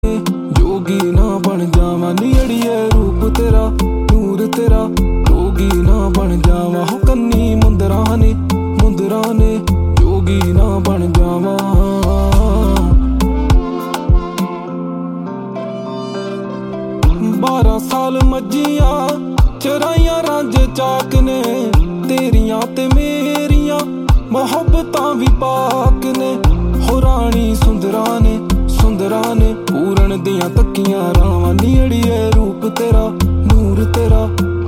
जोगी ना बन जावा नी अड़िए रूप तेरा नूर तेरा जोगी ना बन जावा हो कन्नी मुंदरा ने जोगी ना बन जावा 12 साल मज्जियां चराइयां रांझे चाक ने तेरियां ते मेरियां मोहब्बतां भी पाक ने हो रानी सुंदरा ने पूरन दियां तकियां रावां नी अड़िए रूप तेरा नूर तेरा